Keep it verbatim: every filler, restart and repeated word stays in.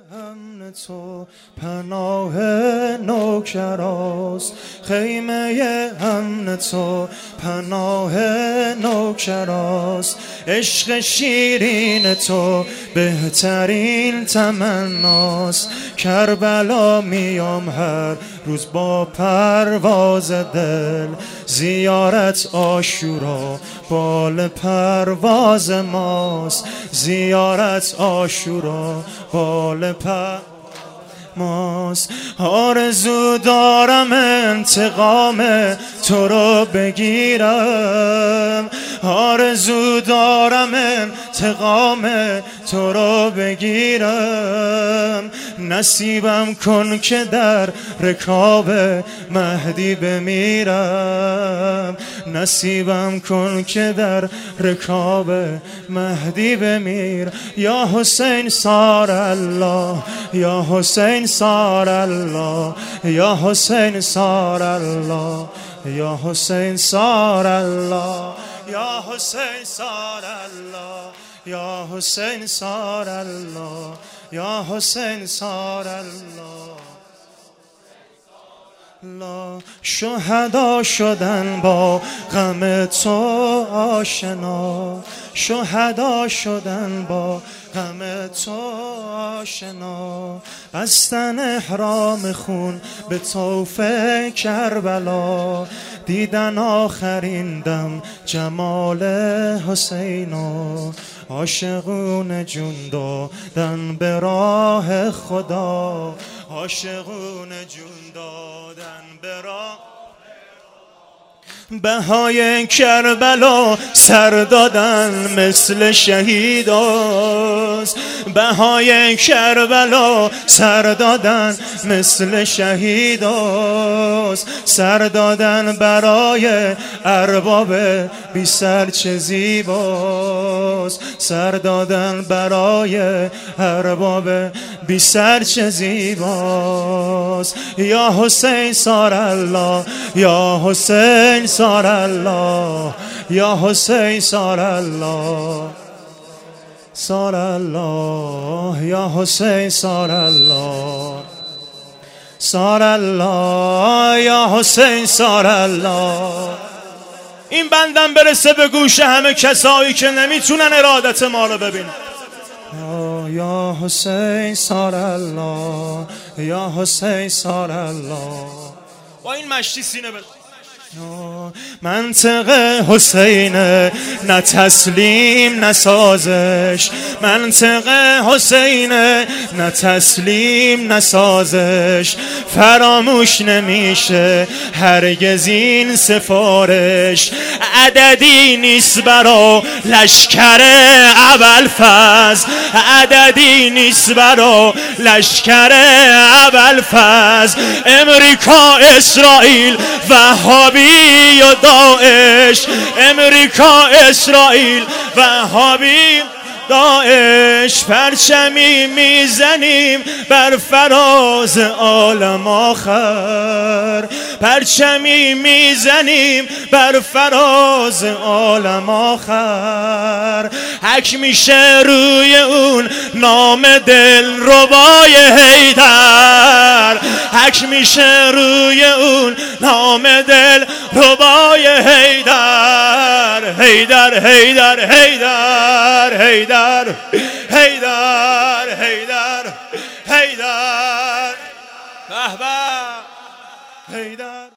امن تو پناه نوکراست، خیمه امن تو پناه نوکراست، عشق شیرین تو بهترین تمناست. کربلا میام هر روز با پرواز دل، زیارت عاشورا بال پرواز ماست، زیارت عاشورا بال پر ماست. آرزو دارم انتقام تو رو بگیرم، آرزو دارم انتقام تو رو بگیرم، نصیبم کن که در رکاب مهدی بمیرم، نصیبم کن که در رکاب مهدی بمیر. یا حسین سار الله، یا حسین سار الله، یا حسین سار الله، یا حسین سار الله، یا حسین سار الله، یا حسین سار الله، یا حسین سار الله. شهدا شدن با غم تو آشنا، شهدا شدن با غم تو آشنا، بستن احرام خون به طوف کربلا، دیدن آخرین دم جمال حسینا، عاشقون جون دادن به راه خدا، عاشقون جون دادن به راه. بهای کربلا سر دادن مثل شهیداست، بهای کربلا سر دادن مثل شهیداست، سر دادن برای ارباب بی سر چه زیباست، سر دادن برای ارباب بی سر چه زیباست. یا حسین سار الله، یا حسین سار الله، یا حسین سار الله، سار الله، یا حسین سار الله، سار الله، یا حسین سار الله. این بندم برسه به گوش همه کسایی که نمیتونن ارادت ما رو ببینن. یا حسین سار الله، یا حسین سار الله. با این مشتی سینه بزن. منطق حسین نه تسلیم نه سازش، منطق حسین نه تسلیم نه سازش، فراموش نمیشه هرگز این سفارش، عددی نیست برا لشکر ابوالفضل، عددی نیست برا لشکر ابوالفضل، امریکا اسرائیل وهابی یا داعش، امریکا اسرائیل وهابی داعش، پرچمی میزنیم بر فراز عالم آخر، پرچمی میزنیم بر فراز عالم آخر، حک میشه روی اون نام دل ربای حیدر، حک میشه روی اون نام دل ربای حیدر، حیدر حیدر حیدر حیدر حیدر حیدر حیدر به به حیدر.